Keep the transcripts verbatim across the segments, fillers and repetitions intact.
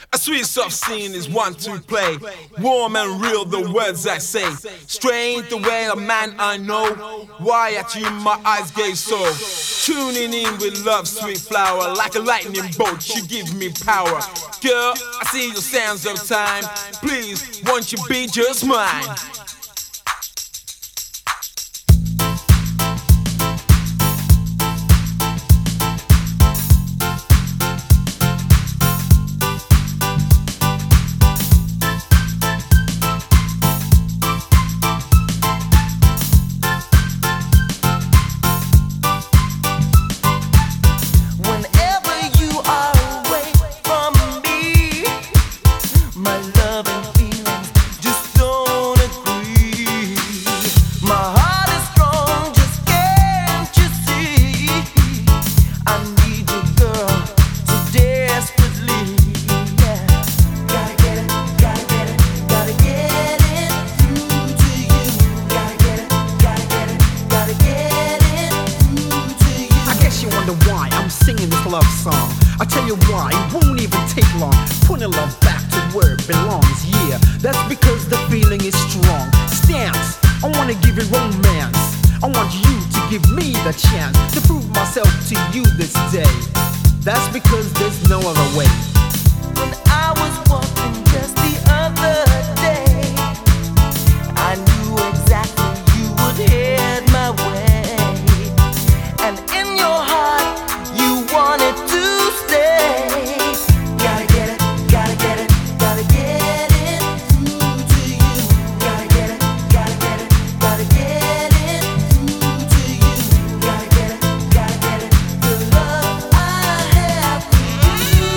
A sweet soft scene is one to play. Warm and real the words I say. Strange the way a man I know. Why at you my eyes gaze so. Tuning in with love, sweet flower. Like a lightning bolt, you give me power. Girl, I see your sands of time. Please, won't you be just mine? Why I'm singing this love song. I'll tell you why, it won't even take long. Putting love back to where it belongs, yeah. That's because the feeling is strong. Stance, I wanna give you romance. I want you to give me the chance to prove myself to you this day. That's because there's no other way. When I was walking just the other day, I knew exactly you would head my way. And in your heart you wanted to stay. Gotta get it, gotta get it, gotta get it through to you. Gotta get it, gotta get it, gotta get it through to you. Gotta get it, gotta get it, the love I have for you.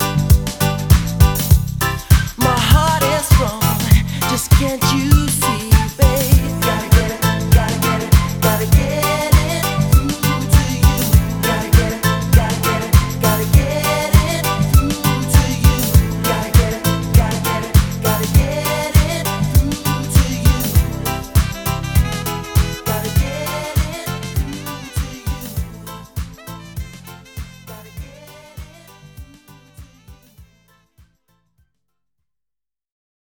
Can't you see?